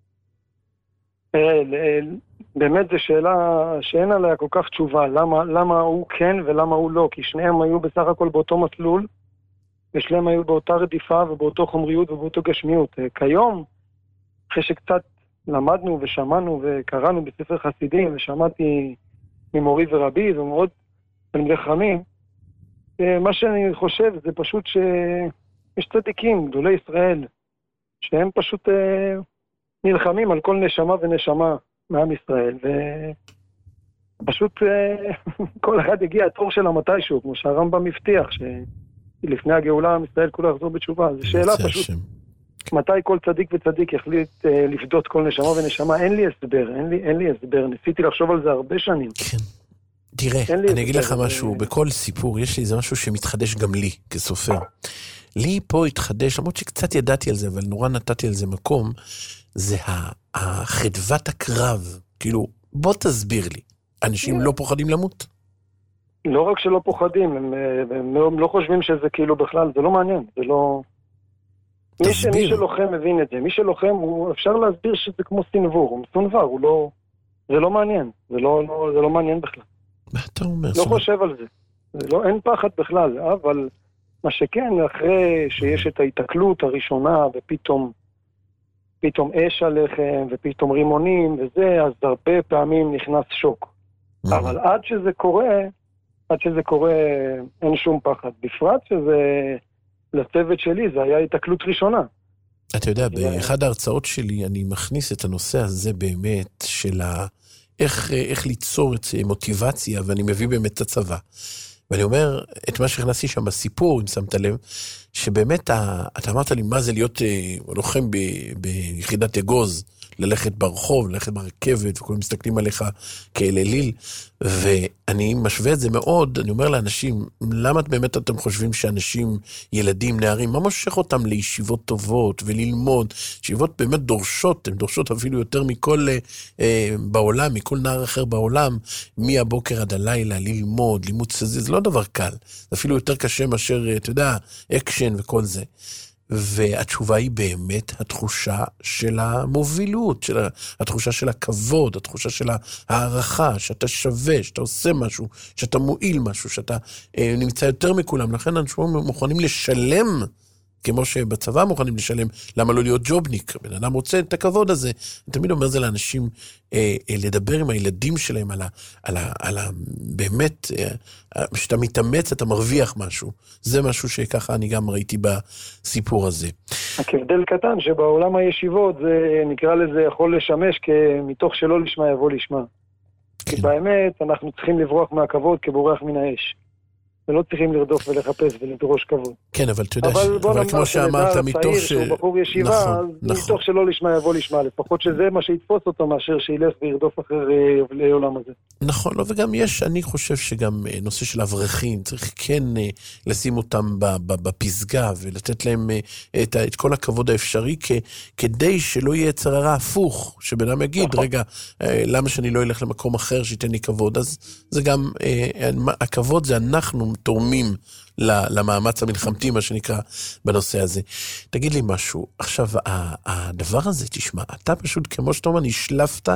באמת זו שאלה שאין עליה כל כך תשובה, למה הוא כן ולמה הוא לא, כי שניהם היו בסך הכל באותו מסלול, ושניהם היו באותה רדיפה ובאותו חומריות ובאותו גשמיות. כיום, אחרי שקצת למדנו ושמענו וקראנו בספר חסידים, ושמעתי ממורי ורבי ומאוד תלמידי חכמים, מה שאני חושב זה פשוט שיש צדיקים, גדולי ישראל, שהם פשוט נלחמים על כל נשמה ונשמה מעם ישראל, ופשוט כל אחד הגיע התור שלה מתישהו, כמו שהרמב"ם מבטיח, שלפני הגאולה עם ישראל כולה יחזור בתשובה. זו שאלה פשוט, מתי כל צדיק וצדיק יחליט לפדות כל נשמה ונשמה? אין לי הסבר, ניסיתי לחשוב על זה הרבה שנים. כן. תראה, אני אגיד לך משהו, בכל סיפור יש לי איזה משהו שמתחדש גם לי, כסופר. לי פה התחדש, למרות שקצת ידעתי על זה, אבל נורא נתתי על זה מקום, זה חדוות הקרב. כאילו, בוא תסביר לי, אנשים לא פוחדים למות? לא רק שלא פוחדים, הם לא חושבים שזה כאילו בכלל, זה לא מעניין, זה לא... מי שלוחם מבין את זה, מי שלוחם, אפשר להסביר שזה כמו סנבור, הוא מסונבר, זה לא מעניין, זה לא מעניין בכלל. מה אתה אומר? לא חושב על זה. אין פחד בכלל, אבל מה שכן, אחרי שיש את ההתקלות הראשונה, ופתאום אש עליכם, ופתאום רימונים וזה, אז הרבה פעמים נכנס שוק. אבל עד שזה קורה, אין שום פחד. בפרט שזה, לצוות שלי, זה היה התקלות ראשונה. אתה יודע, באחד ההרצאות שלי, אני מכניס את הנושא הזה באמת, של איך ליצור את מוטיבציה, ואני מביא באמת את הצבא. ואני אומר, את מה שהכנסתי שם בסיפור, אם שמת לב, שבאמת, אתה אמרת לי, מה זה להיות לוחם ביחידת אגוז, ללכת ברחוב, ללכת ברכבת, וכולם מסתכלים עליך כאל אליל, ואני משווה את זה מאוד, אני אומר לאנשים, למה באמת אתם חושבים שאנשים, ילדים, נערים, מה מושך אותם לישיבות טובות וללמוד? ישיבות באמת דורשות, הן דורשות אפילו יותר מכל בעולם, מכל נער אחר בעולם, מהבוקר עד הלילה, ללמוד, לימוד זה לא דבר קל, זה אפילו יותר קשה מאשר, אתה יודע, אקשן וכל זה. והתשובה היא באמת התחושה של המובילות, התחושה של הכבוד, התחושה של הערכה, שאתה שווה, שאתה עושה משהו, שאתה מועיל משהו, שאתה נמצא יותר מכולם. לכן אנשים מוכנים לשלם, כמו שבצבא מוכנים לשלם, למה לא להיות ג'ובניק? בן אדם רוצה את הכבוד הזה. אני תמיד אומר זה לאנשים, לדבר עם הילדים שלהם על באמת, שאתה מתאמץ, אתה מרוויח משהו. זה משהו שככה אני גם ראיתי בסיפור הזה. הכבדל קטן שבעולם הישיבות, זה נקרא לזה יכול לשמש כמתוך שלא לשמה יבוא לשמה. כי באמת אנחנו צריכים לברוח מהכבוד כבורח מן האש. ולא צריכים לרדוף ולחפש ולדרוש כבוד. כן, אבל אתה יודע, אבל כמו שאמרת, מתוך שהוא בחור ישיבה, אז מתוך שלא לשמה יבוא לשמה, לפחות שזה מה שיתפוס אותו, מאשר שילך וירדוף אחר לעולם הזה. נכון, לא, וגם יש, אני חושב שגם נושא של אברכים, צריך כן לשים אותם בפסגה, ולתת להם את כל הכבוד האפשרי, כדי שלא יהיה צררה הפוך, שבן אדם יגיד, רגע, למה שאני לא אלך למקום אחר שייתן לי כבוד? אז זה גם, הכבוד זה אנחנו תורמים למאמץ המלחמתי, מה שנקרא, בנושא הזה. תגיד לי משהו, עכשיו, הדבר הזה, תשמע, אתה פשוט, כמו שאתה אומר, נשלפת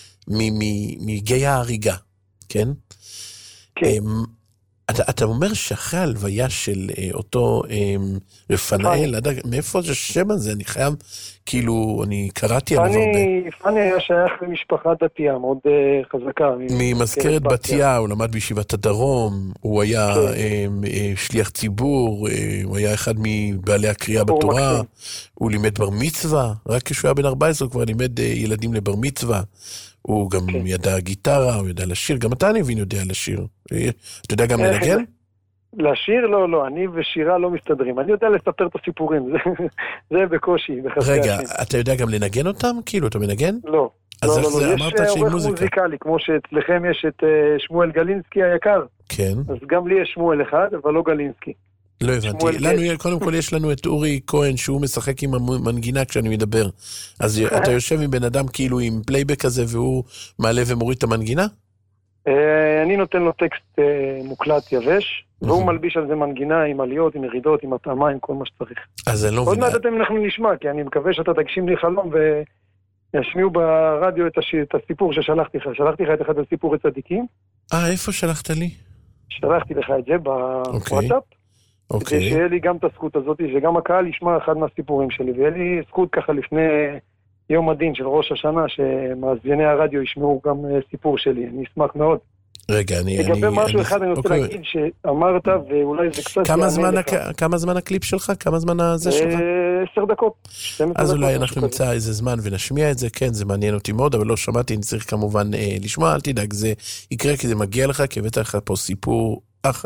מגיא ההריגה, כן? כן. אתה אומר שאחרי ההלוויה של אותו רפנאל, מאיפה זה השם הזה? אני חייב, כאילו, אני קראתי עליו הרבה. פני היה שייך למשפחה דתייה, מאוד חזקה. ממזכרת בתיה, הוא למד בישיבת הדרום, הוא היה שליח ציבור, הוא היה אחד מבעלי הקריאה בתורה, הוא לימד בר מצווה, רק כשהוא היה בן 14 הוא כבר לימד ילדים לבר מצווה. הוא גם ידע גיטרה, הוא ידע לשיר, גם אתה אני מבין יודע לשיר. אתה יודע גם לנגן? לשיר? לא, אני ושירה לא מסתדרים. אני יודע לספר את הסיפורים, זה בקושי. רגע, אתה יודע גם לנגן אותם? כאילו, אתה מנגן? לא. אז יש עורך מוזיקלי, כמו שאצלכם יש את שמואל גלינסקי היקר. כן. אז גם לי יש שמואל אחד, אבל לא גלינסקי. לא הבנתי. קודם כל יש לנו את אורי כהן, שהוא משחק עם המנגינה כשאני מדבר. אז אתה יושב עם בן אדם כאילו עם פלייבק כזה, והוא מעלה ומוריד את המנגינה? אני נותן לו טקסט מוקלט יבש, והוא מלביש על זה מנגינה עם עליות, עם ירידות, עם התאמה, עם כל מה שצריך. אז אני לא מבין. עוד מעט אנחנו נשמע, כי אני מקווה שאתה תגשים לי חלום וישמיעו ברדיו את הסיפור ששלחתי לך. שלחתי לך את אחד הסיפורי צדיקים. איפה שלחת לי? שלחתי לך את זה בוואטסאפ. כדי שיהיה לי גם את הזכות הזאת, שגם הקהל ישמע אחד מהסיפורים שלי, ויהיה לי זכות ככה לפני יום הדין של ראש השנה, שמאזיני הרדיו ישמעו גם סיפור שלי, אני אשמח מאוד. רגע, לגבי משהו אחד אני רוצה להגיד שאמרת, ואולי זה קצת... כמה זמן הקליפ שלך? כמה זמן הזה שלך? 10 דקות. אז אולי אנחנו נמצא איזה זמן ונשמיע את זה, כן, זה מעניין אותי מאוד, אבל לא שמעתי, אני צריך כמובן לשמוע, אל תדאג, זה יקרה כי זה מגיע לך, כי הבאת לך פה סיפור,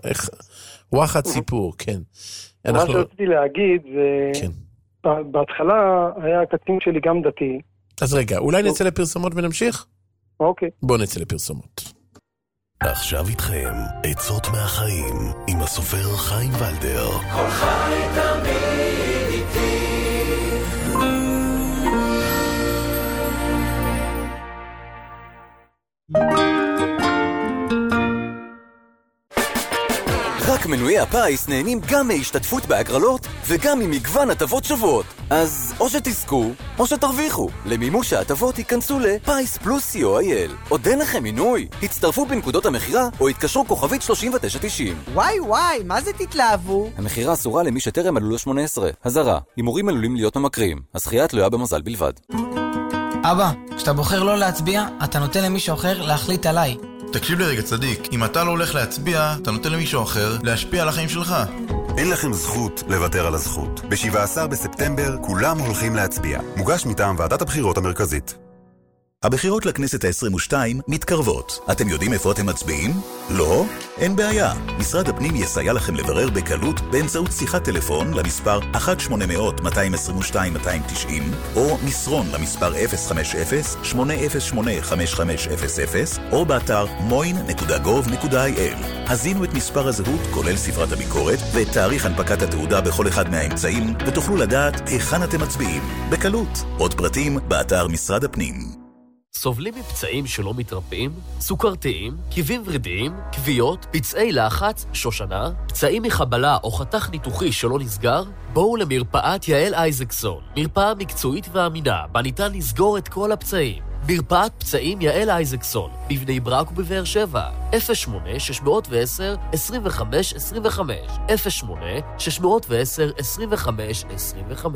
וואחד סיפור, כן. מה שרציתי להגיד, בהתחלה היה הקצין שלי גם דתי. אז רגע, אולי נצא לפרסומות ונמשיך? אוקיי. בוא נצא לפרסומות. עכשיו איתכם, עצות מהחיים, עם הסופר חיים ולדר. כל חי תמיד איתי. רק מנויי הפיס נהנים גם מהשתתפות בהגרלות וגם ממגוון הטבות שוות. אז או שתזכו או שתרוויחו. למימוש ההטבות ייכנסו לפייס פלוס co.il. עוד אין לכם מינוי? הצטרפו בנקודות המחירה או התקשרו כוכבית 3990. וואי, מה זה תתלהבו? המחירה אסורה למי שטרם מלאו לו 18. הזרה, הימורים עלולים להיות ממכרים. הזכייה תלויה במזל בלבד. אבא, כשאתה בוחר לא להצביע, אתה נותן למישהו אחר להחליט עליי. תקשיב לי רגע צדיק, אם אתה לא הולך להצביע, אתה נותן למישהו אחר להשפיע על החיים שלך. אין לכם זכות לוותר על הזכות. ב-17 בספטמבר כולם הולכים להצביע. מוגש מטעם ועדת הבחירות המרכזית. הבחירות לכנסת ה-22 מתקרבות. אתם יודעים איפה אתם מצביעים? לא? אין בעיה. משרד הפנים יסייע לכם לברר בקלות באמצעות שיחת טלפון למספר 1-800-222-290 או מסרון למספר 050-808-5500 או באתר moin.gov.il. הזינו את מספר הזהות כולל ספרת הביקורת ואת תאריך הנפקת התעודה בכל אחד מהאמצעים ותוכלו לדעת היכן אתם מצביעים. בקלות. עוד פרטים באתר משרד הפנים. סובלים מפצעים שלא מתרפאים? סוכרתיים, כאבים ורידיים, כוויות, פצעי לחץ, שושנה, פצעים מחבלה או חתך ניתוחי שלא נסגר? בואו למרפאת יעל אייזקסון, מרפאה מקצועית ואמינה, בה ניתן לסגור את כל הפצעים. מרפאת פצעים יעל אייזקסון, בבני ברק ובבאר שבע, 08-610-2525, 08-610-2525.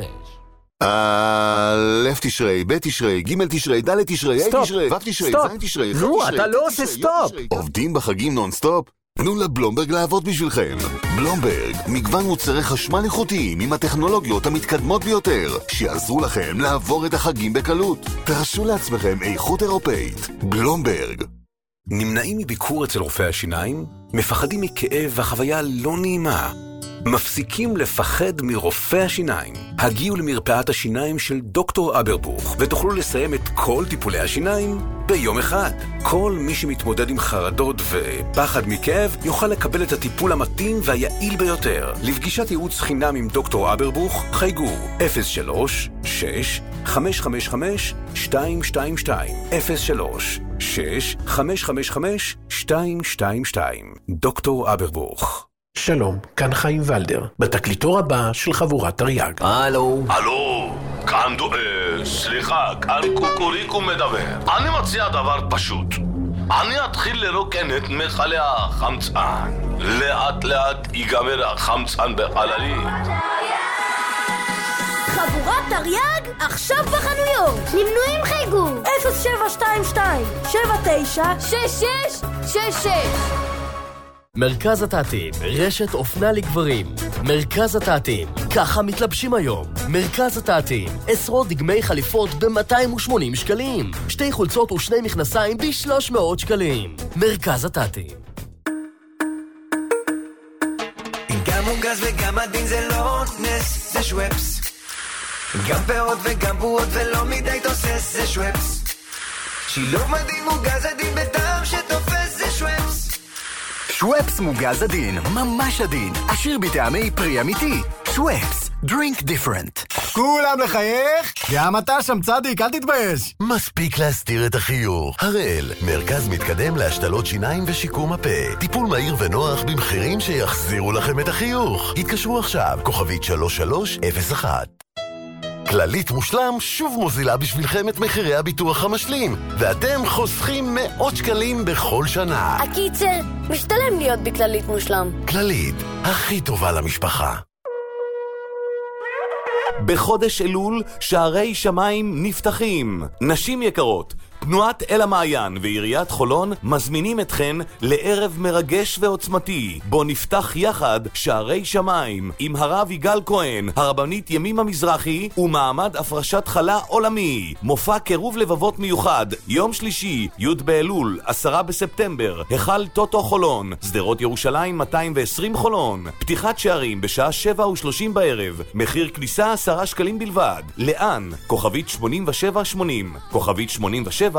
א' תשרי, ב' תשרי, ג' תשרי, ד' תשרי, ה' תשרי, ו' תשרי, ז' תשרי, נו, אתה לא עושה סטופ. עובדים בחגים נונסטופ? תנו לבלומברג לעבוד בשבילכם. בלומברג, מגוון מוצרי חשמל איכותיים עם הטכנולוגיות המתקדמות ביותר, שיעזרו לכם לעבור את החגים בקלות. תרשו לעצמכם איכות אירופאית. בלומברג. נמנעים מביקור אצל רופא השיניים? מפחדים מכאב והחוויה לא נעימה? מפסיקים לפחד מרופא השיניים. הגיעו למרפאת השיניים של דוקטור אברבוך ותוכלו לסיים את כל טיפולי השיניים ביום אחד. כל מי שמתמודד עם חרדות ופחד מכאב יוכל לקבל את הטיפול המתאים והיעיל ביותר. לפגישת ייעוץ חינם עם דוקטור אברבוך חייגו 03-6-555-222 03-6-555-222 דוקטור אברבוך. שלום, כאן חיים ולדר, בתקליטור הבא של חבורת תרי"ג. הלו. הלו, כאן סליחה, כאן קוקוריקו מדבר. אני מציע דבר פשוט. אני אתחיל לרוקן את מכלי החמצן. לאט לאט ייגמר החמצן בחללית. חבורת תרי"ג עכשיו בחנויות. למנויים חייגו 0722-796666. מרכז התעתים, רשת אופנה לגברים. מרכז התעתים, ככה מתלבשים היום. מרכז התעתים, עשרות דגמי חליפות ב-280 שקלים. 2 חולצות ו2 מכנסיים ב-300 שקלים. מרכז התעתים. גם מוגז וגם עדין זה לא נס, זה שוואפס. גם פירות וגם בועות ולא מדי תוסס, זה שוואפס. שילוב מדהים מוגז עדין בטעם שתופס, זה שוואפס. שוואפס מוגז עדין, ממש עדין, עשיר בטעמי פרי אמיתי. שוואפס, drink different. כולם לחייך? גם אתה שם צדיק, אל תתבייש. מספיק להסתיר את החיוך. הראל, מרכז מתקדם להשתלות שיניים ושיקום הפה. טיפול מהיר ונוח במחירים שיחזירו לכם את החיוך. התקשרו עכשיו, כוכבית 3301. כללית מושלם שוב מוזילה בשבילכם את מחירי הביטוח המשלים, ואתם חוסכים מאות שקלים בכל שנה. הקיצר, משתלם להיות בכללית מושלם. כללית, הכי טובה למשפחה. בחודש אלול שערי שמיים נפתחים. נשים יקרות, תנועת אל המעיין ועיריית חולון מזמינים אתכן לערב מרגש ועוצמתי, בו נפתח יחד שערי שמיים עם הרב יגאל כהן, הרבנית ימימה מזרחי ומעמד הפרשת חלה עולמי. מופע קירוב לבבות מיוחד, יום שלישי, י' באלול, 10 בספטמבר, היכל טוטו חולון, שדרות ירושלים 220 חולון. פתיחת שערים בשעה 7:30 בערב, מחיר כניסה 10 שקלים בלבד. לאן? כוכבית 8780, כוכבית 8780.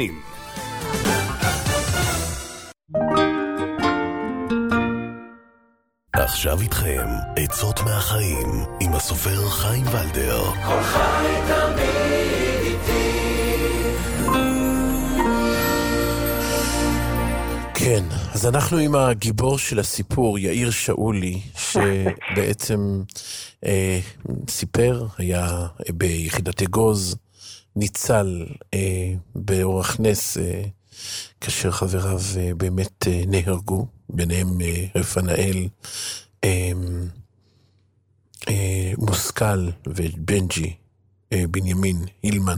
עכשיו איתכם עצות מהחיים עם הסופר חיים ולדר. כל חי תמיד איתי. כן, אז אנחנו עם הגיבור של הסיפור, יאיר שאולי, שבעצם סיפר, היה ביחידת אגוז, ניצל באורח נס כאשר חבריו באמת נהרגו, ביניהם רפנאל, מושכל ובנג'י, בנימין, הילמן,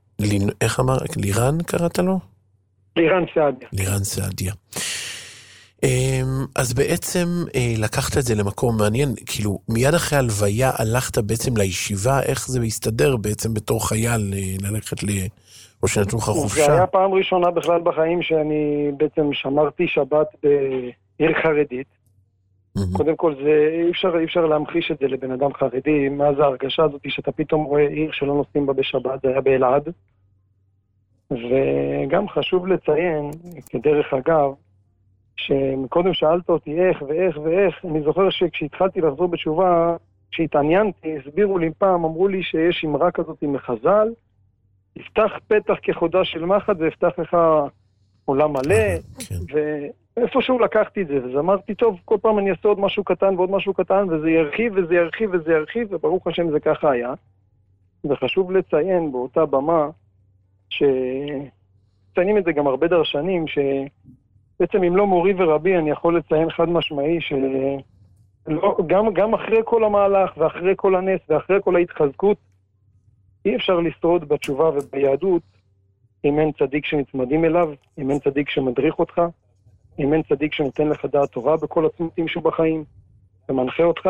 איך אמר? לירן קראת לו? לירן סעדיה. לירן סעדיה. אז בעצם לקחת את זה למקום מעניין, כאילו מיד אחרי הלוויה הלכת בעצם לישיבה, איך זה מסתדר בעצם בתור חייל ללכת או שנתנו לך חופשה? זה היה פעם ראשונה בכלל בחיים שאני בעצם שמרתי שבת בעיר חרדית. קודם כל אי אפשר להמחיש את זה לבן אדם חרדי, מה זה ההרגשה הזאת שאתה פתאום רואה עיר שלא נוסעים בה בשבת, זה היה באלעד. וגם חשוב לציין, כדרך אגב, שקודם שאלת אותי איך ואיך ואיך, אני זוכר שכשהתחלתי לחזור בתשובה, כשהתעניינתי, הסבירו לי פעם, אמרו לי שיש אמרה כזאת מחז"ל, יפתח פתח כחודה של מחט ויפתח לך עולם מלא, ואיפשהו לקחתי את זה, אז אמרתי, טוב, כל פעם אני אעשה עוד משהו קטן ועוד משהו קטן, וזה ירחיב וזה ירחיב וזה ירחיב, וברוך השם זה ככה היה. וחשוב לציין באותה במה, שציינים את זה גם הרבה דרשנים, שבעצם אם לא מורי ורבי, אני יכול לציין חד משמעי, גם אחרי כל המהלך, ואחרי כל הנס, ואחרי כל ההתחזקות, אי אפשר לשרוד בתשובה וביהדות, אם אין צדיק שנצמדים אליו, אם אין צדיק שמדריך אותך, אם אין צדיק שנותן לך דעת תורה בכל הצמתים שבחיים, ומנחה אותך,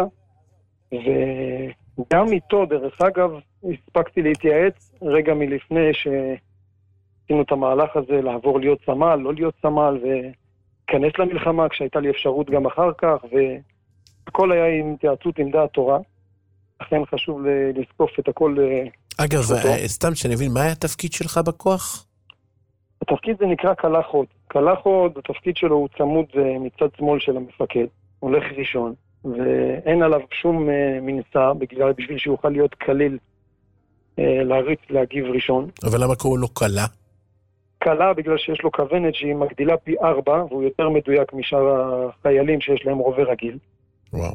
וגם איתו, דרך אגב, הספקתי להתייעץ רגע מלפני שעשינו את המהלך הזה, לעבור להיות סמל, לא להיות סמל, וכנס למלחמה כשהייתה לי אפשרות גם אחר כך, והכל היה עם התייעצות עם דעת תורה, לכן חשוב לזקוף את הכל. אגב, סתם שנבין, מה היה התפקיד שלך בכוח? התפקיד זה נקרא קלה חוד. קלה חוד, התפקיד שלו הוא צמוד מצד שמאל של המפקד, הולך ראשון, ואין עליו שום מנסה, בשביל שיוכל להיות כליל, להריץ, להגיב ראשון. אבל למה קוראים לו קלה? קלה בגלל שיש לו כוונת שהיא מגדילה פי 4, והוא יותר מדויק משאר החיילים שיש להם רובה רגיל. וואו.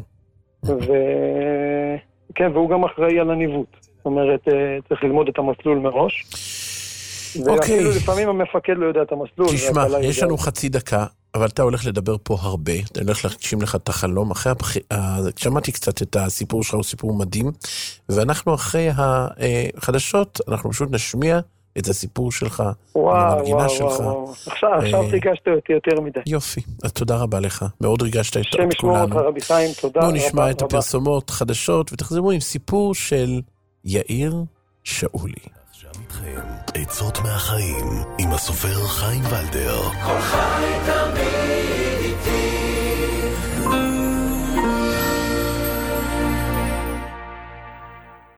כן, והוא גם אחראי על הניווט. זאת אומרת, צריך ללמוד את המסלול מראש. ואפילו לפעמים המפקד לא יודע את המסלול. תשמע, יש לנו חצי דקה, אבל אתה הולך לדבר פה הרבה, אתה הולך להגשים לך את החלום, שמעתי קצת את הסיפור שלך, הוא סיפור מדהים, ואנחנו אחרי החדשות, אנחנו פשוט נשמיע את הסיפור שלך, המנגינה שלך. עכשיו ריגשת אותי יותר מדי. יופי, אז תודה רבה לך, מאוד ריגשת את כולנו. השם ישמור אותך רבי חיים, תודה רבה. בואו נשמע את הפרסומות חדשות, ותחזרו עם סיפור של יאיר שאולי. עצות מהחיים עם הסופר חיים ולדר. כל חי תמיד